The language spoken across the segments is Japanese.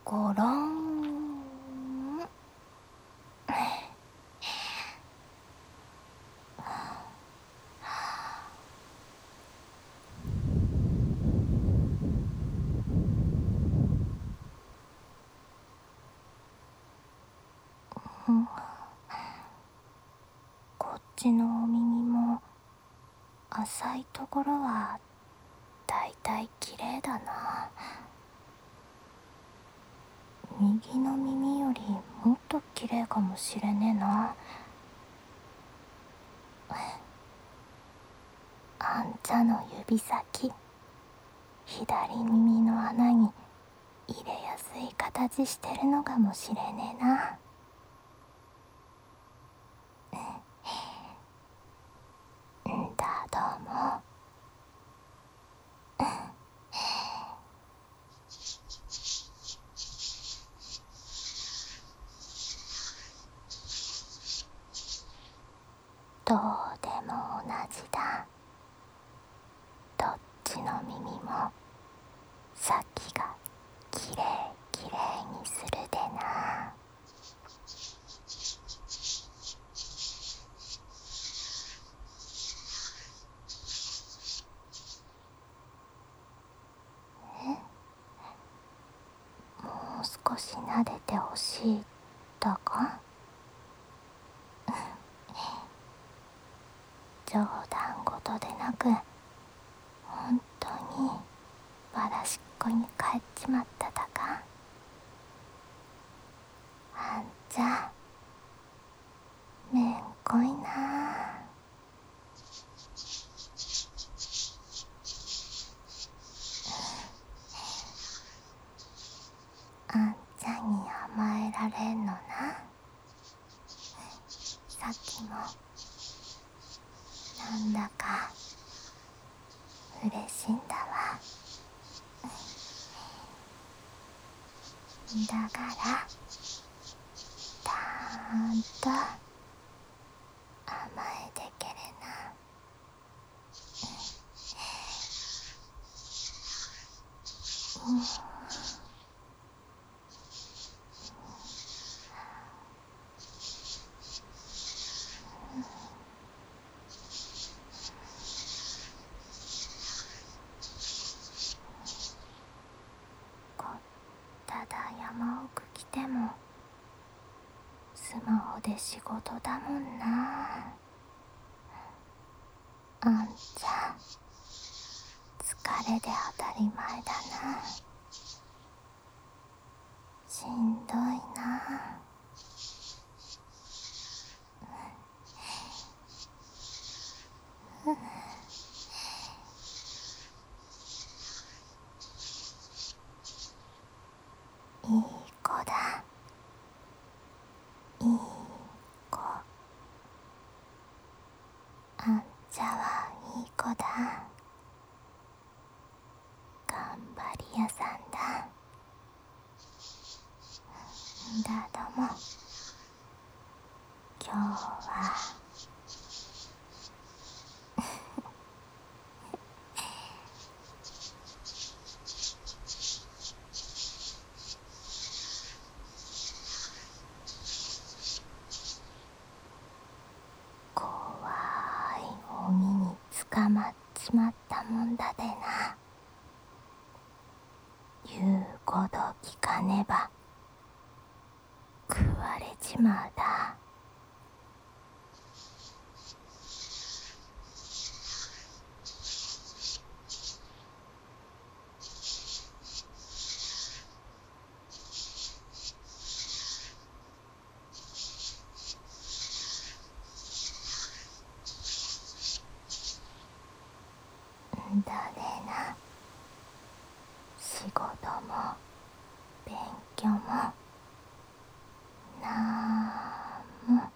ごろん。こっちのお耳も浅いところはだいたい綺麗だな。右の耳よりもっと綺麗かもしれねえな。あんちゃの指先、左耳の穴に入れやすい形してるのかもしれねえな。んだどうも。どうでも同じだ。どっちの耳も先がきれいきれいにするでな。もう少し撫でてほしいだか。冗談事でなく本当にわらしっこに帰っちまっただか。あんちゃめんこいな。あんちゃんに甘えられんのな。さっきもなんだか嬉しいんだわ。だからたーんと甘えてけれな。ただ山奥来てもスマホで仕事だもんな。あんちゃん疲れで当たり前だな。しんどいな。いい子だ。いい子。あんちゃはいい子だ。頑張り屋さんだ。だども今日は怖い鬼に捕まっちまったもんだでな。言うこと聞かねば食われちまうだ。だでな。仕事も勉強もなんも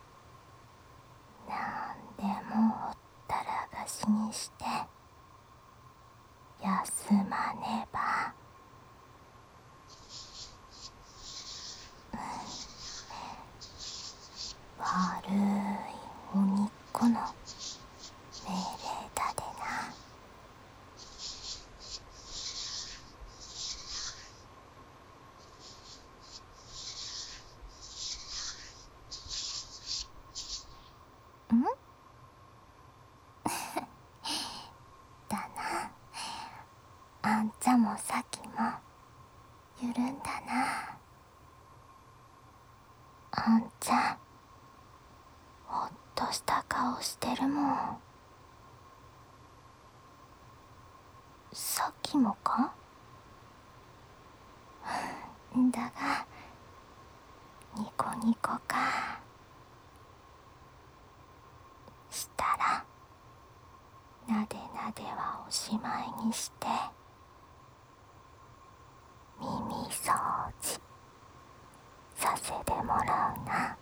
なんでもほったらかしにして休まねば。悪い鬼っ子の命令だでな。 緩んだな。あんちゃん、ほっとした顔してるもん。さっきもか？だが、ニコニコか。したら、なでなではおしまいにして、耳掃除させてもらうな。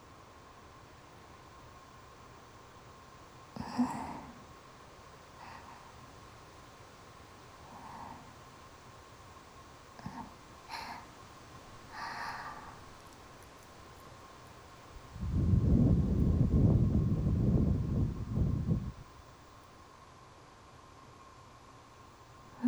うん。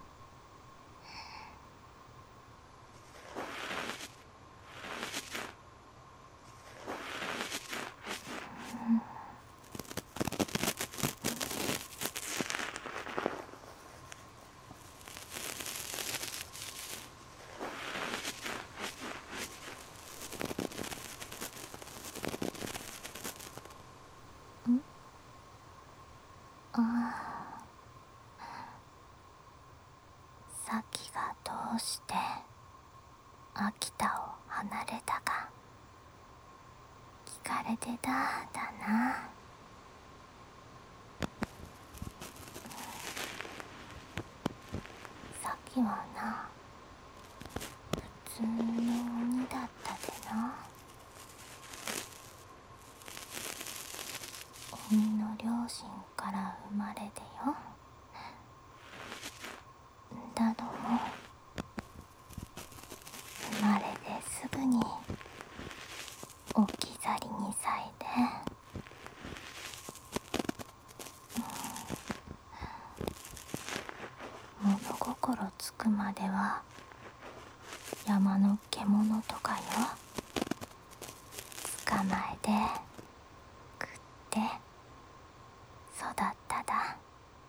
ああ、さきがどうして秋田を離れたか聞かれてたんだな。さきはな、普通の鬼だったでな。鬼の両親から生まれてよ。だども、生まれてすぐに置き去りにさいで、物心つくまでは山の獣とかよ、捕まえて食って育っただ。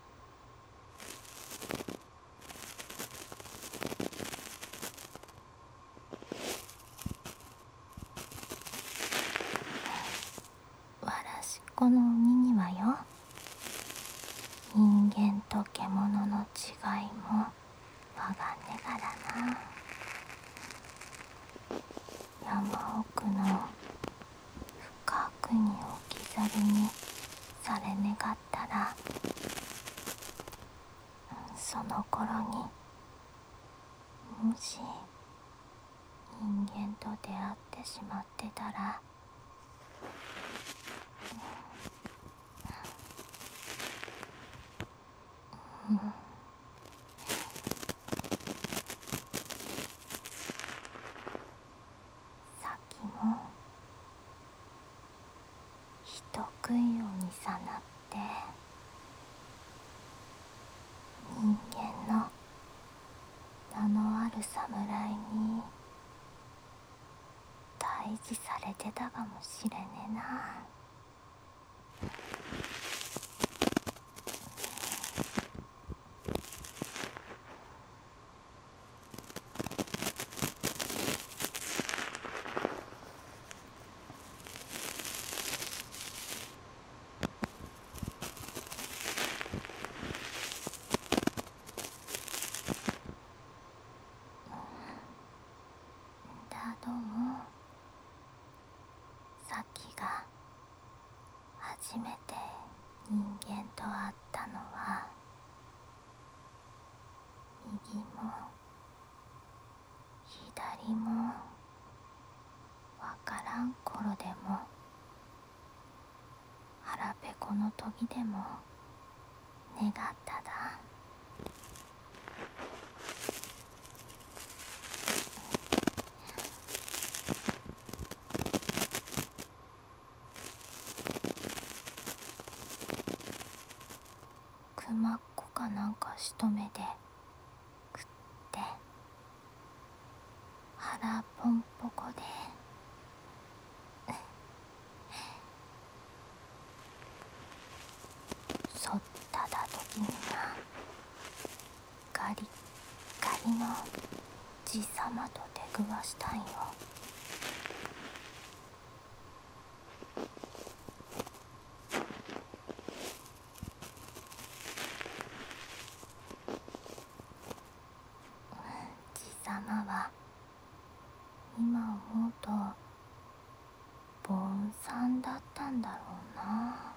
わらしっこの鬼にはよ、人間と獣の違いもわがんねがらな。山奥の深くに置き去りにされねがったら、その頃にもし人間と出会ってしまってたら、さきも人食い鬼さなって人間の名のある侍に退治されてたかもしれねえな。だども、さきが初めて人間と会ったのは、右も左もわからん頃でも、腹ペコの時でも願っただ。熊っ子かなんかしとめで食って腹ポンポコでそっただ時にな、ガリッガリのじさまと出くわしたんよ。じさまは今思うと盆栽だったんだろうな。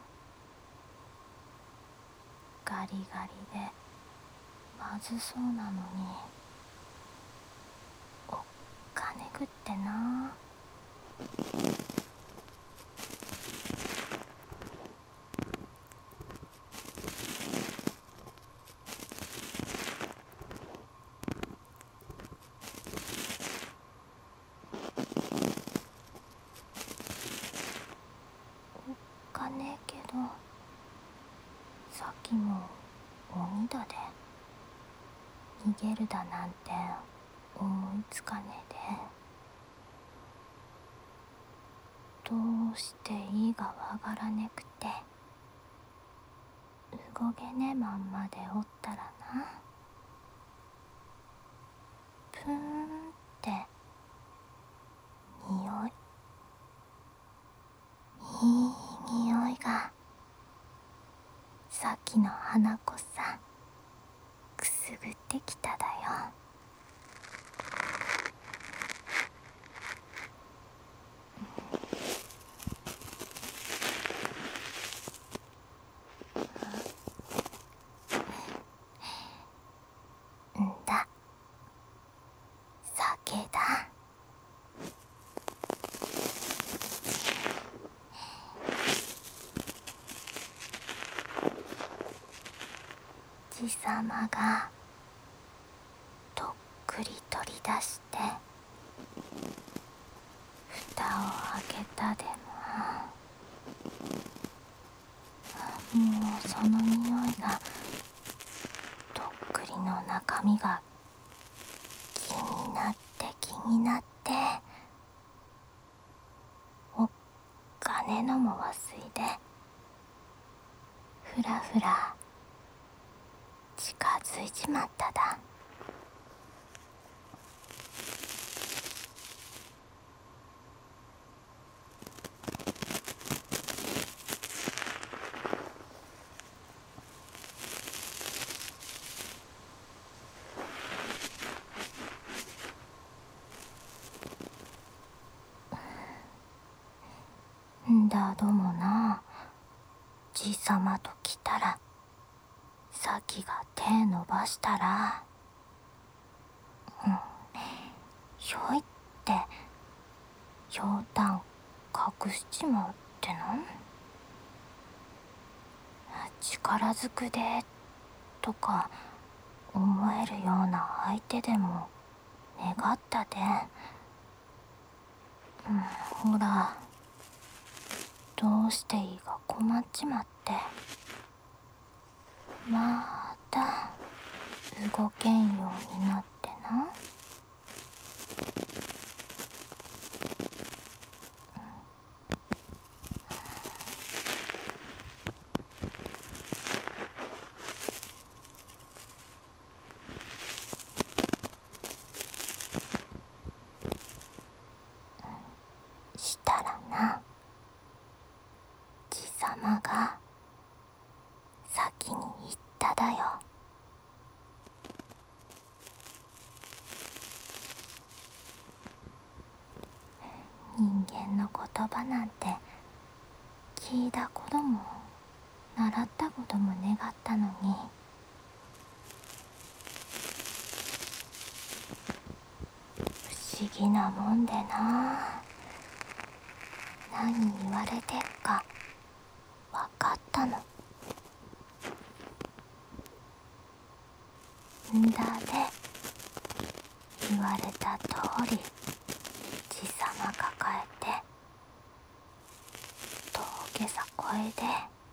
ガリガリでまずそうなのにおっかねくってな。おっかねえけどさっきも鬼だで逃げるだなんて思いつかねえで、どうしていいがわからねくて動けねえまんまでおったらな、プーンって匂い、いい匂いがさっきの花子さんくすぐってきただよ。んだ、酒だ。じさまがとっくり取り出して蓋を開けたでも、もうその匂いがとっくりの中身が気になって気になって、おっかねのも忘いでふらふら近づいちまっただ。んだどもな、じさまと来たらさきが手伸ばしたら、ひょいってひょうたん隠しちまうっての。力ずくでとか思えるような相手でも願ったで、ほらどうしていいか困っちまって、また動けんようになってな。したらな、じさまが先に言っただよ。人間の言葉なんて聞いたことも習ったことも願ったのに、不思議なもんでな。何言われてっかわかったの。んだで言われた通りじさま抱えて峠さ越えで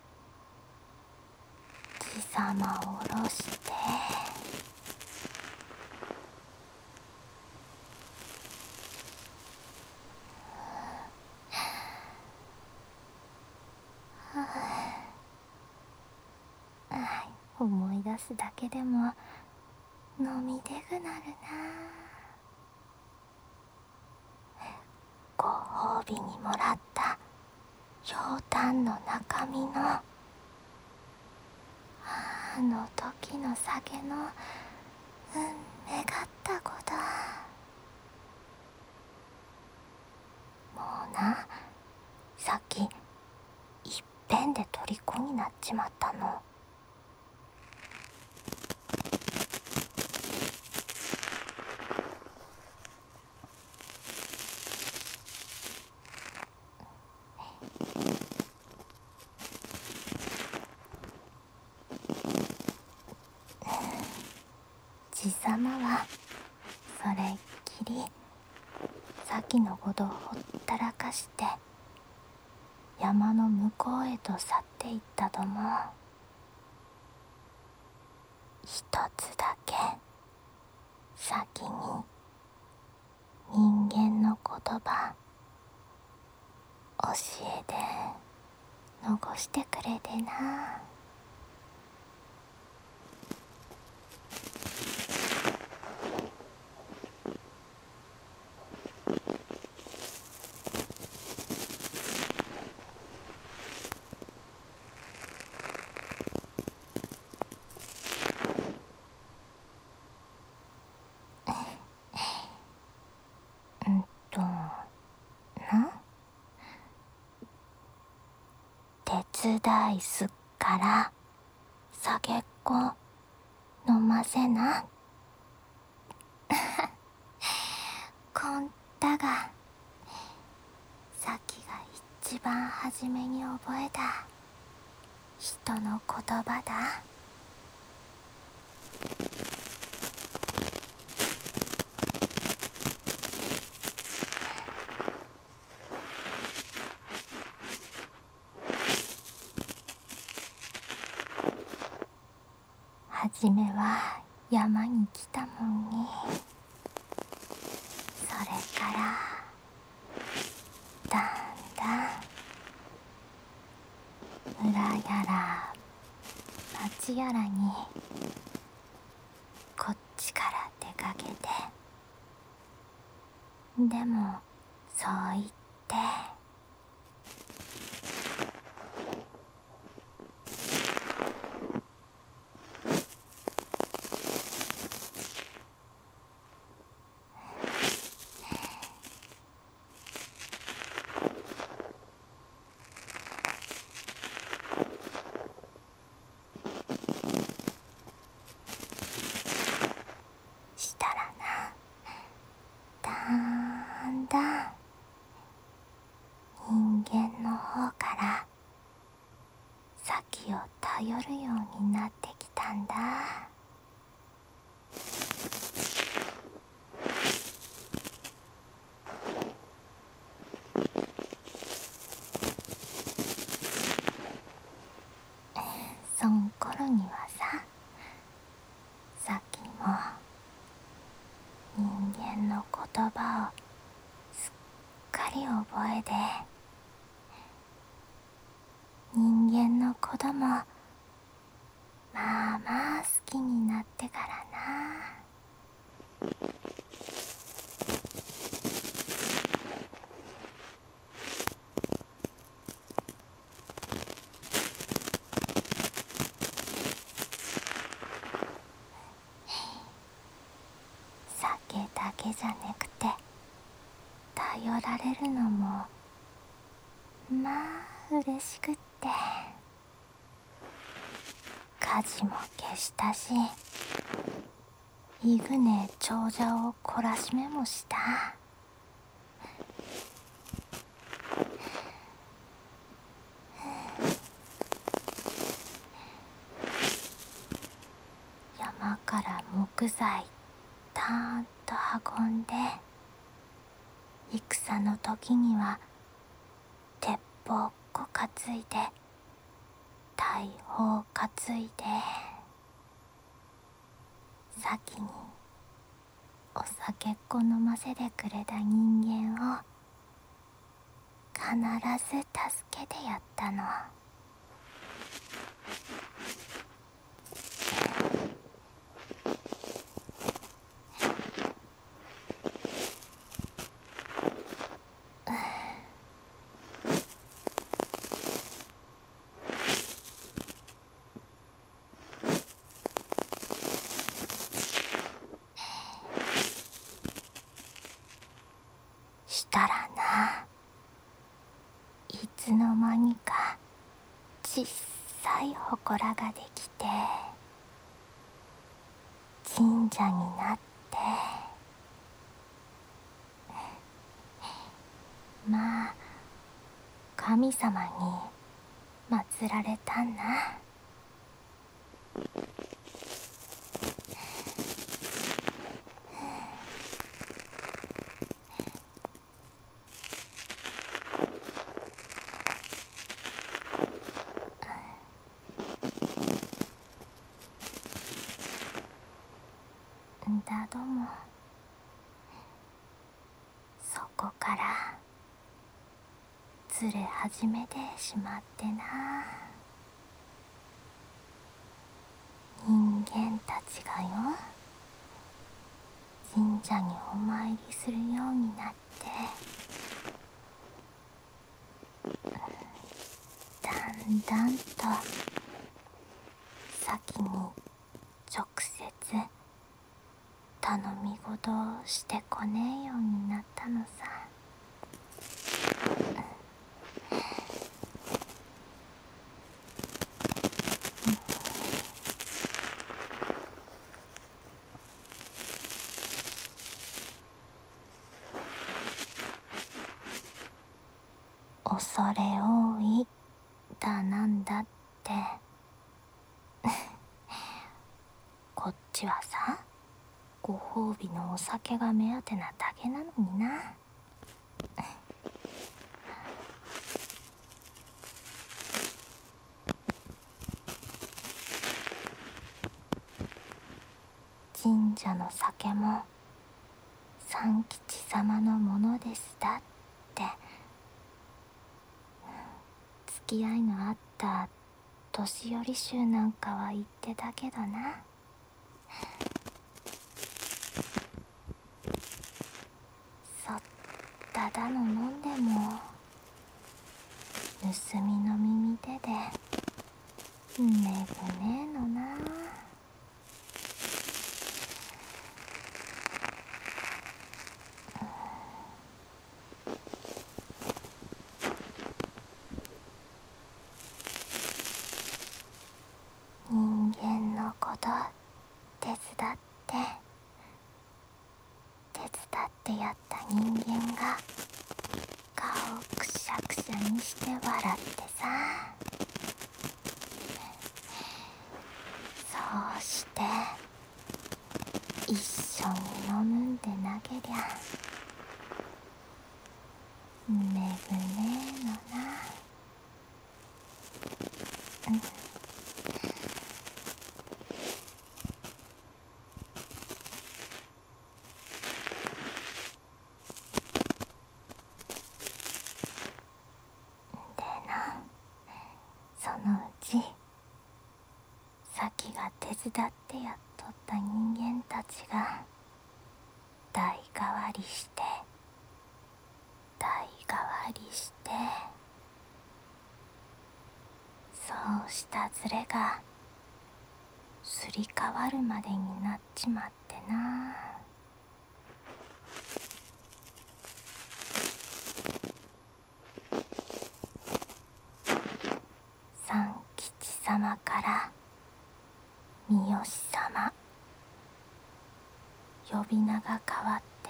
じさま下ろして、思い出すだけでも飲みでぐなるな。 びにもらったひょうたんの中身のあの時の酒の運願った子だ。もうな、さっきいっぺんで虜になっちまったの。爺様はそれっきり先のことをほったらかして山の向こうへと去っていったども、一つだけ先に人間の言葉教えて残してくれてな。手伝いすっから酒っこ飲ませな。こんたがさきが一番初めに覚えた人の言葉だ。はじめは山に来たもんに、それからだんだん村やら町やらにこっちから出かけて、でもそう言ってしたらな、だんだん人間の方からサキを頼るようになってきたんだ。そんころにはさ、サキも人間の言葉をすっかり覚えて、人間の子供まあまあ好きになってからな。酒だけじゃなくて頼られるのもまあ嬉しくって、火事も消したし、イグネ長者を懲らしめもした。山から木材たーんと運んで、戦の時には鉄砲っこ担いで、大砲担いで、先にお酒っこ飲ませてくれた人間を必ず助けてやったの。 したらな、いつの間にかちっさいほこらができて、神社になって、まあ神様に祀られたんな。だども、そこからずれ始めてしまってな。人間たちがよ、神社にお参りするようになって、だんだんと先に直接頼み事をしてこねえようになったのさ。恐れ多いだなんだってこっちはさ、ご褒美のお酒が目当てなだけなのにな。神社の酒も三吉様のものですだって付き合いのあった年寄り衆なんかは言ってたけどな。そっただの飲んでも盗みの耳手でめぐねえのな。人間のこと手伝ってやった人間が顔くしゃくしゃにして笑ってさ、そうして一緒に飲むんでなけりゃめぐねえのな。でな、そのうちさきが手伝ってやっとった人間たちが代替わりしてそうしたズレがすり替わるまでになっちまってな。三吉様から三好様、呼び名が変わって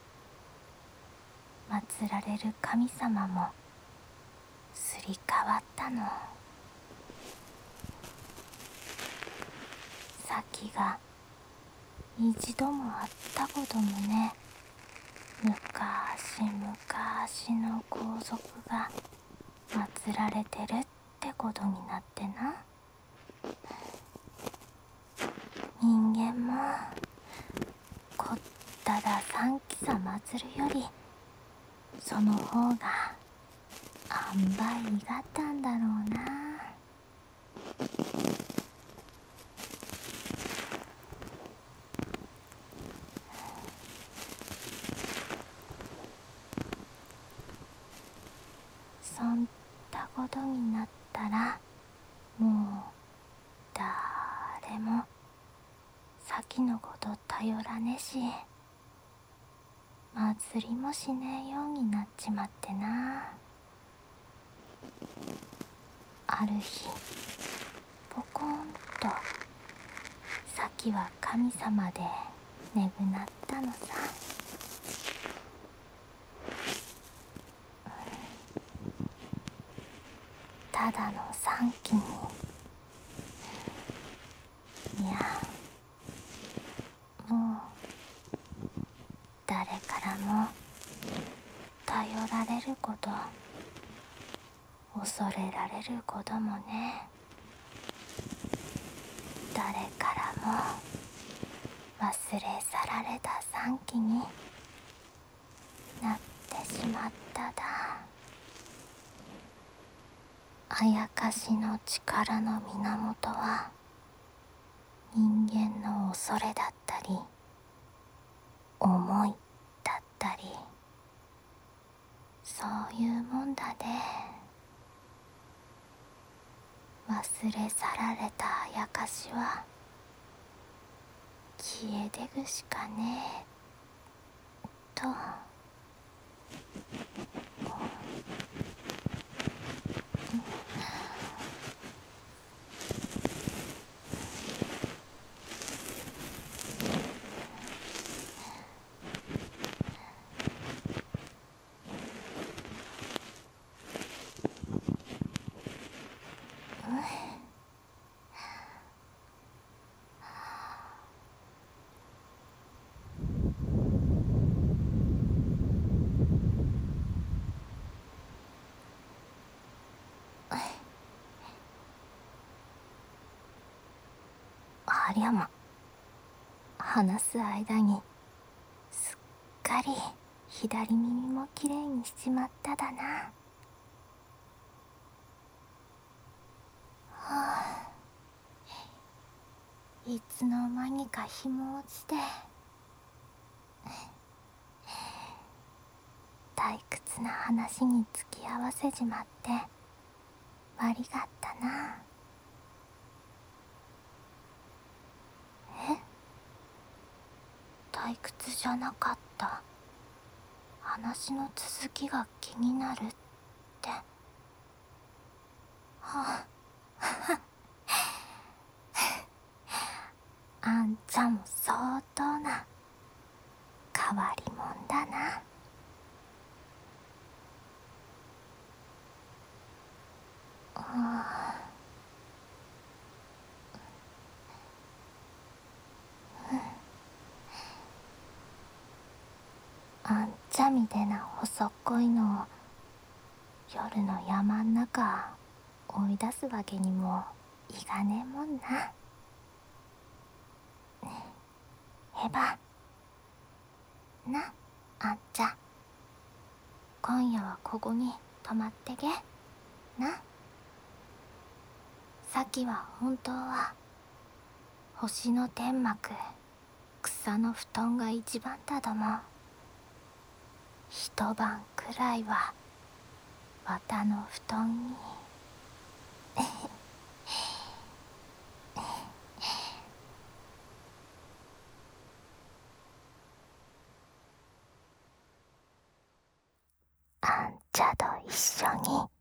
祀られる神様もすり替わったの。さきが一度も会ったこともね、昔々の皇族が祀られてるってことになってな。人間もこっただ三吉さ祀るよりその方が塩梅いがったんだろうな。そんなことになったらもう誰も先のこと頼らねし、 釣りもしねえようになっちまってな。ある日ポコンとサキは神様でねぐなったのさ。ただの3機に、いやもう誰からも頼られること恐れられることもね、誰からも忘れ去られた3機になってしまっただ。あやかしの力の源は人間の恐れだったり思いだったり、そういうもんだね。忘れ去られたあやかしは消えてくしかねえと。ありゃま、話す間にすっかり左耳もきれいにしちまっただな。はあ、いつの間にか日も落ちて退屈な話に付き合わせちまって悪がったな。え、退屈じゃなかった。話の続きが気になるって。はああんちゃんも相当な変わりもんだな。あんちゃみでな細っこいのを夜の山ん中追い出すわけにもいかねえもんな。へばな、あんちゃん、今夜はここに泊まってけな。さきは本当は星の天幕、草の布団が一番だども、一晩くらいは綿の布団にあんちゃと一緒に